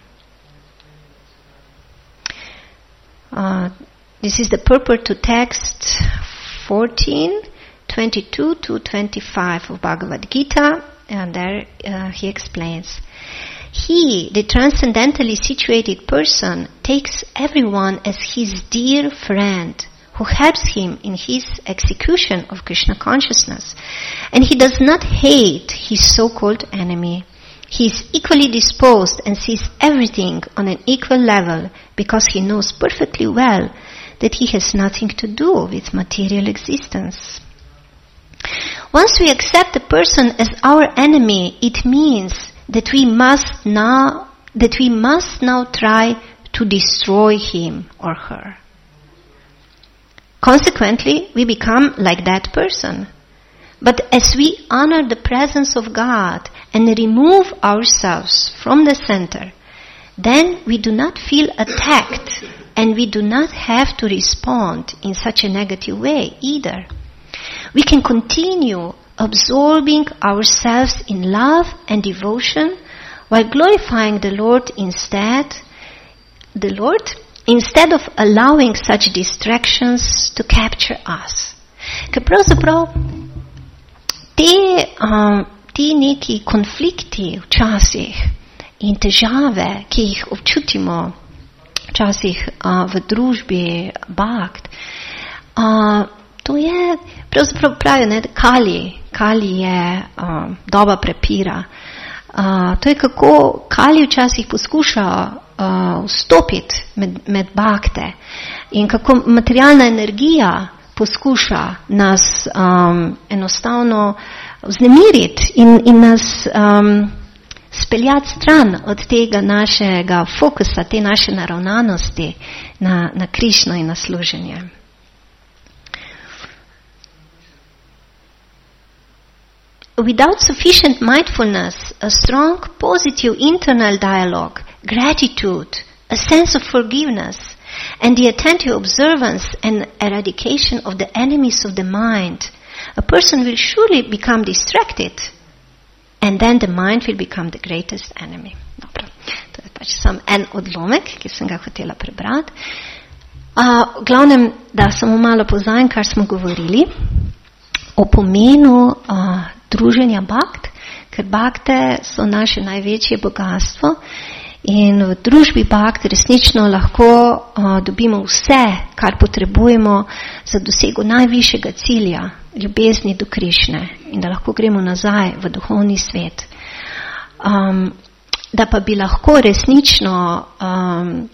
Uh, this is the purport to text fourteen, twenty-two to twenty-five of Bhagavad Gita, and there uh, he explains. He, the transcendentally situated person, takes everyone as his dear friend, who helps him in his execution of Krishna consciousness. And he does not hate his so-called enemy. He is equally disposed and sees everything on an equal level because he knows perfectly well that he has nothing to do with material existence. Once we accept a person as our enemy, it means that we must now, that we must now try to destroy him or her. Consequently, we become like that person. But as we honor the presence of God and remove ourselves from the center, then we do not feel attacked and we do not have to respond in such a negative way either. We can continue absorbing ourselves in love and devotion while glorifying the Lord instead, the Lord, instead of allowing such distractions to capture us. Ker pravzaprav te, um, ti neki konflikti včasih in težave, ki jih občutimo včasih uh, v družbi bhakt, uh, to je, pravzaprav pravijo, ne, Kali, Kali je uh, doba prepira. Uh, to je kako Kali včasih poskuša uh, vstopiti med, med bhakte in kako materialna energija poskuša nas um, enostavno vznemiriti in, in nas um, speljati stran od tega našega fokusa, te naše naravnanosti na, na Krišno in na služenje. Without sufficient mindfulness, a strong positive internal dialogue, gratitude, a sense of forgiveness, and the attentive observance and eradication of the enemies of the mind, a person will surely become distracted, and then the mind will become the greatest enemy. Dobro, to je pač sam en odlomek, ki sem ga hotela prebrati. Uh, v glavnem, da samo malo pozajam, kar smo govorili o pomenu uh, druženja bhakt, ker bhakte so naše največje bogatstvo in v družbi bhakt resnično lahko uh, dobimo vse, kar potrebujemo za dosego najvišjega cilja, ljubezni do Krišne in da lahko gremo nazaj v duhovni svet. Um, da pa bi lahko resnično um,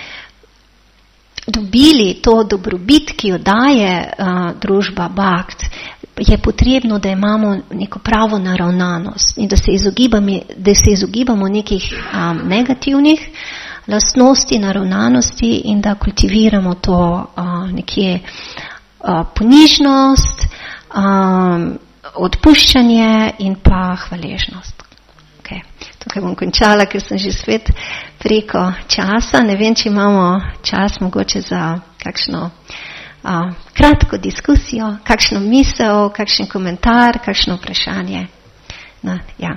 dobili to dobrobit, ki jo daje uh, družba bhakt, je potrebno, da imamo neko pravo naravnanost in da se izogibamo, da se izogibamo nekih um, negativnih lastnosti, naravnanosti in da kultiviramo to uh, nekje uh, ponižnost, um, odpuščanje in pa hvaležnost. Okay. Tukaj bom končala, ker sem že spet preko časa. Ne vem, če imamo čas mogoče za kakšno Uh, kratko diskusijo, kakšno misel, kakšen komentar, kakšno vprašanje. No, ja.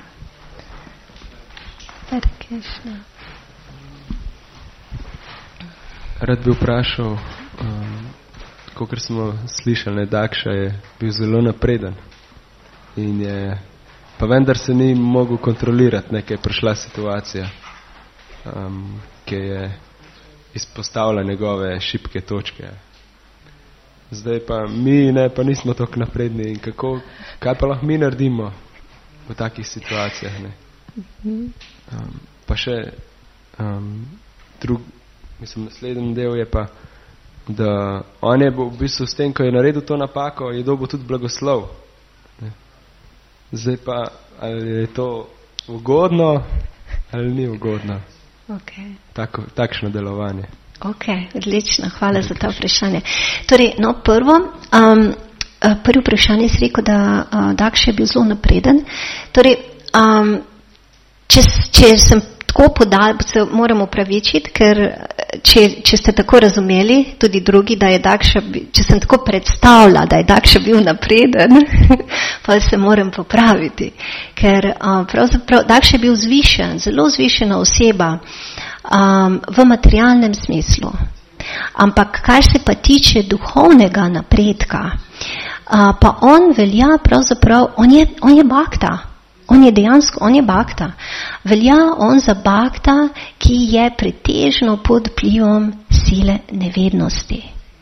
Rad bi vprašal, um, kakor smo slišali, Dakša je bil zelo napreden in je, pa vendar se ni mogel kontrolirati, nekaj je prišla situacija, um, ki je izpostavila njegove šibke točke. Zdaj pa mi ne, pa nismo toliko napredni in kako, kaj pa lahko mi naredimo v takih situacijah, ne? Um, pa še um, drug, mislim, naslednji del je pa da on je v bistvu s tem, ko je naredil to napako, je dobil tudi blagoslov. Ne. Zdaj pa, ali je to ugodno, ali ni ugodno. Okay. Tako, takšno delovanje. Ok, odlično, hvala za to vprašanje. Torej, no, prvo, um, prvo vprašanje si rekel, da uh, Dakša je bil zelo napreden. Torej, um, če, če sem tako podal, se moram upravičiti, ker če, če ste tako razumeli, tudi drugi, da je Dakša, če sem tako predstavila, da je Dakša bil napreden, pa se moram popraviti. Ker uh, pravzaprav Dakša je bil zvišen, zelo zvišena oseba um, v materialnem smislu. Ampak kar se pa tiče duhovnega napredka, uh, pa on velja pravzaprav, on je, on je bakta. On je dejansko, on je bakta. Velja on za bakta, ki je pretežno pod vplivom sile nevednosti.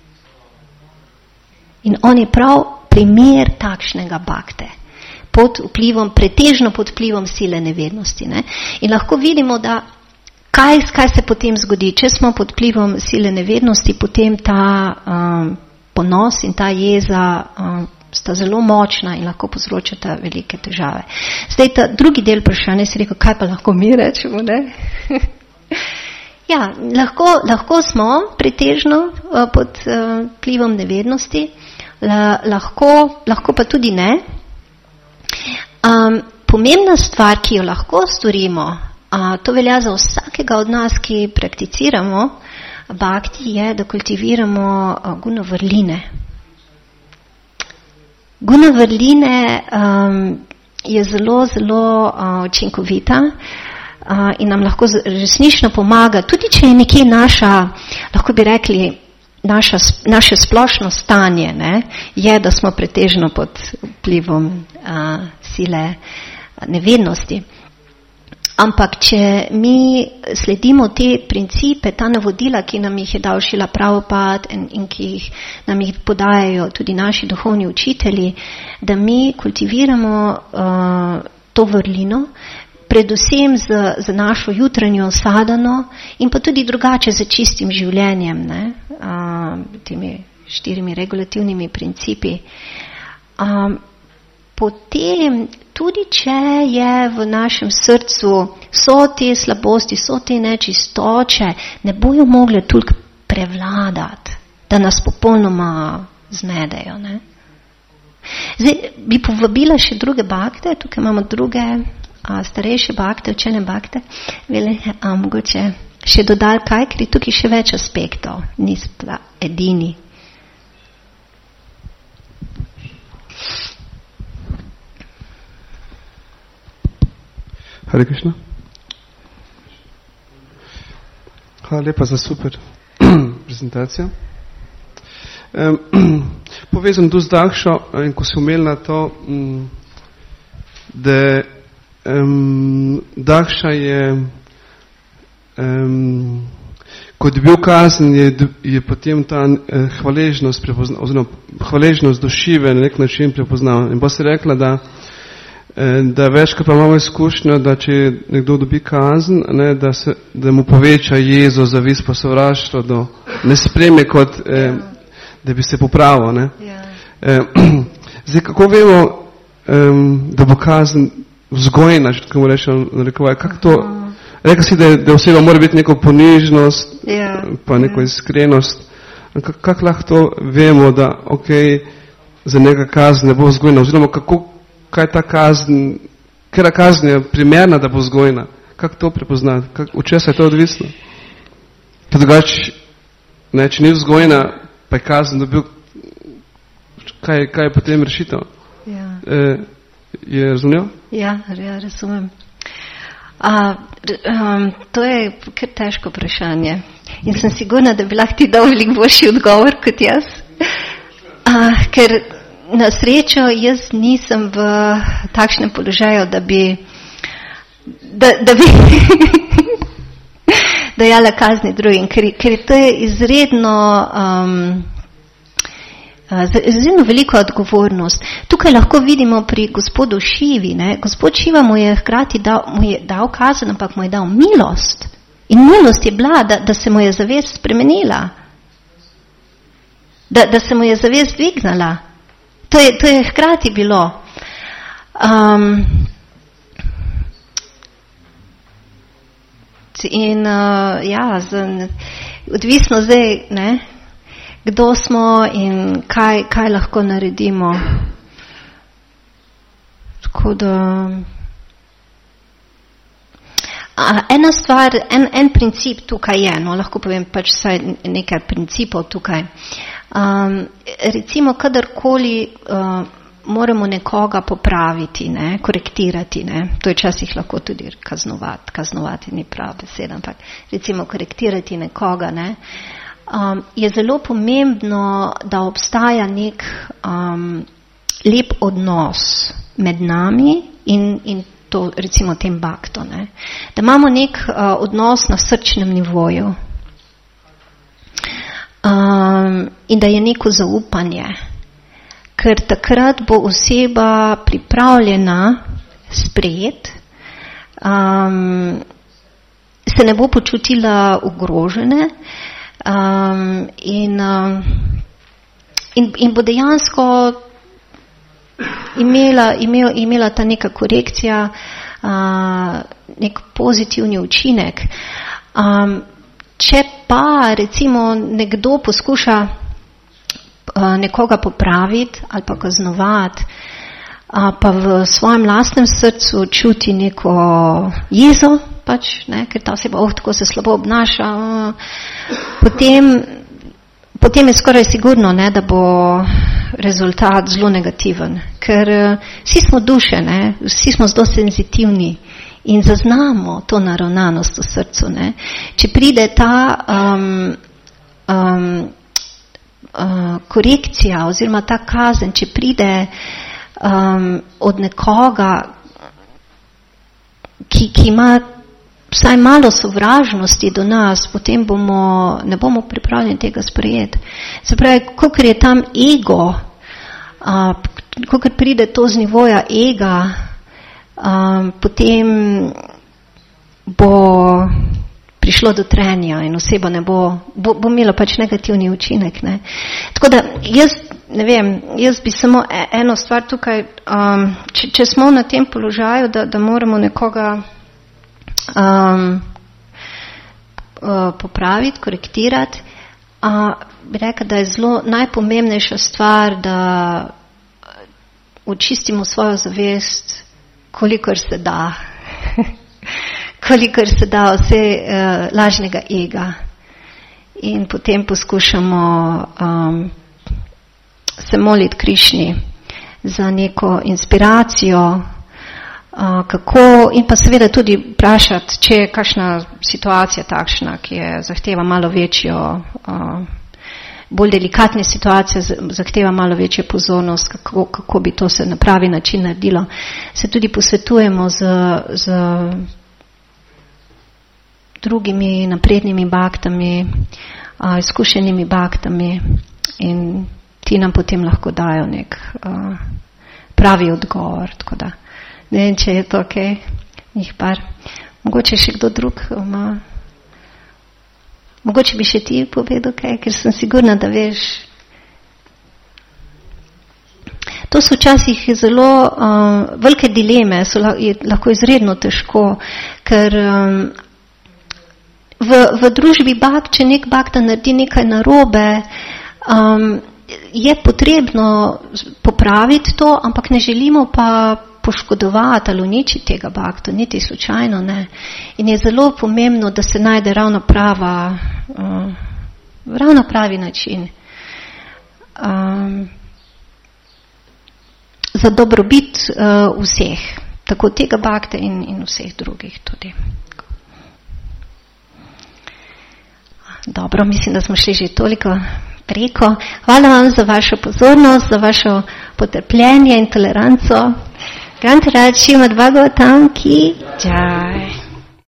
In on je prav primer takšnega bakte. Pod vplivom, pretežno pod vplivom sile nevednosti. Ne? In lahko vidimo, da kaj, kaj se potem zgodi. Če smo pod vplivom sile nevednosti, potem ta um, ponos in ta jeza um, sta zelo močna in lahko povzročata velike težave. Zdaj, ta drugi del vprašanja si rekel, kaj pa lahko mi rečemo, ne? Ja, lahko, lahko smo pretežno uh, pod uh, vplivom nevednosti, La, lahko, lahko pa tudi ne. Um, pomembna stvar, ki jo lahko storimo, uh, to velja za vsakega od nas, ki prakticiramo bhakti, je, da kultiviramo uh, gunavrline. Guna vrline um, je zelo, zelo uh, učinkovita uh, in nam lahko resnično pomaga, tudi če je nekje naša, lahko bi rekli, naša, naše splošno stanje, ne, je, da smo pretežno pod vplivom uh, sile nevednosti. Ampak, če mi sledimo te principe, ta navodila, ki nam jih je dal Šrila Prabhupada in, in ki jih, nam jih podajajo tudi naši duhovni učitelji, da mi kultiviramo uh, to vrlino, predvsem z, z našo jutranjo sadano in pa tudi drugače z čistim življenjem, ne, uh, temi štirimi regulativnimi principi. Um, potem, tudi če je v našem srcu so te slabosti, so te nečistoče, ne bojo mogle toliko prevladati, da nas popolnoma zmedejo. Ne? Zdaj bi povabila še druge bakte, tukaj imamo druge a, starejše bakte, učene bakte, vele, a, mogoče še dodali kaj, ker je tukaj še več aspektov, nista edini. Hare Krishna. Hvala lepa za super prezentacijo. Um, povezam tu z Dakšo in ko si umela to, um, da um, Dakša je um, kot je bil kazen, je, je potem ta uh, hvaležnost prepoznal, oziroma hvaležnost do Šive na nek način prepoznal. In pa si rekla, da da večkrat pa imamo izkušnjo, da če nekdo dobi kazen, ne, da, se, da mu poveča jezo, zavist pa sovraštvo, da ne spreme kot, eh, da bi se popravil. Ne. Eh, zdaj, kako vemo, eh, da bo kazen vzgojena, če tako rečem, narekovaj, kako to, rekel si, da, da oseba mora biti neko ponižnost, pa neko iskrenost, kako kak lahko to vemo, da ok, za neka kazen ne bo vzgojena, oziroma kako kaj ta kazen, kera kazen je primerna, da bo vzgojna. Kako to prepoznati? Kak, v česa je to odvisno? Ker drugače, ne, če ni vzgojna, pa je kazen dobil, kaj, kaj je potem rešitev? Ja. E, je razumljiv? Ja, ja, razumem. A, um, to je kar težko vprašanje. In sem sigurna, da bi lahko ti dal veliko boljši odgovor kot jaz. A, ker na srečo jaz nisem v takšnem položaju, da bi da, da bi dajala kazni drugim, ker, ker to je izredno um, izredno veliko odgovornost. Tukaj lahko vidimo pri gospodu Šivi, ne? Gospod Šiva mu je hkrati dal, mu je dal kazen, ampak mu je dal milost. In milost je bila, da, da se mu je zavest spremenila. da, da se mu je zavest dvignala. To je, to je hkrati bilo. Um, in uh, ja, z, odvisno zdaj, ne, kdo smo in kaj, kaj lahko naredimo. Tako da... A, ena stvar, en, en princip tukaj je, no, lahko povem pač vsaj nekaj principov tukaj. Um, recimo, kadarkoli uh, moramo nekoga popraviti, ne, korektirati, ne, to je časih lahko tudi kaznovati, kaznovati ni prava beseda, ampak recimo korektirati nekoga, ne, um, je zelo pomembno, da obstaja nek um, lep odnos med nami in, in to, recimo tem bakto, ne, da imamo nek uh, odnos na srčnem nivoju. Um, in da je neko zaupanje, ker takrat bo oseba pripravljena sprejeti, um, se ne bo počutila ogrožene um, in, um, in, in bo dejansko imela, imela, imela ta neka korekcija, uh, nek pozitivni učinek. Um, Če pa recimo nekdo poskuša uh, nekoga popraviti ali pa kaznovati, uh, pa v svojem lastnem srcu čuti neko jezo, pač, ne, ker ta oseba, oh, tako se slabo obnaša, uh, potem, potem je skoraj sigurno, ne, da bo rezultat zelo negativen, ker uh, vsi smo duše, ne, vsi smo zelo senzitivni. In zaznamo to naravnanost v srcu. Ne? Če pride ta um, um, uh, korekcija oziroma ta kazen, če pride um, od nekoga, ki, ki ima vsaj malo sovražnosti do nas, potem bomo, ne bomo pripravljeni tega sprejeti. Se pravi, kakor je tam ego, uh, kakor pride to z nivoja ega, Um, potem bo prišlo do trenja in oseba ne bo, bo, bo imela pač negativni učinek. Ne. Tako da jaz, ne vem, jaz bi samo eno stvar tukaj, um, če, če smo na tem položaju, da, da moramo nekoga um, uh, popraviti, korektirati, uh, bi rekla, da je zelo najpomembnejša stvar, da očistimo svojo zavest, kolikor se da, kolikor se da vse uh, lažnega ega. In potem poskušamo um, se moliti Krišni za neko inspiracijo, uh, kako, in pa seveda tudi vprašati, če je kakšna situacija takšna, ki je zahteva malo večjo, uh, bolj delikatne situacije, zahteva malo večjo pozornost, kako, kako bi to se na pravi način naredilo. Se tudi posvetujemo z, z drugimi naprednimi baktami, a, izkušenimi baktami in ti nam potem lahko dajo nek a, pravi odgovor. Tako da, ne vem, če je to ok, njih par. Mogoče še kdo drug ima... Mogoče bi še ti povedal kaj, ker sem sigurna, da veš. To so včasih zelo uh, velike dileme, so lahko izredno težko, ker um, v, v družbi bak, če nek bak da naredi nekaj narobe, um, je potrebno popraviti to, ampak ne želimo pa poškodovati ali uničiti tega bakta, niti slučajno ne. In je zelo pomembno, da se najde ravno prava, uh, ravno pravi način um, za dobrobit uh, vseh, tako tega bakta in, in vseh drugih tudi. Dobro, mislim, da smo šli že toliko preko. Hvala vam za vašo pozornost, za vašo potrpljenje in toleranco. Grantarad Šrimad Bhagavatam ki jai.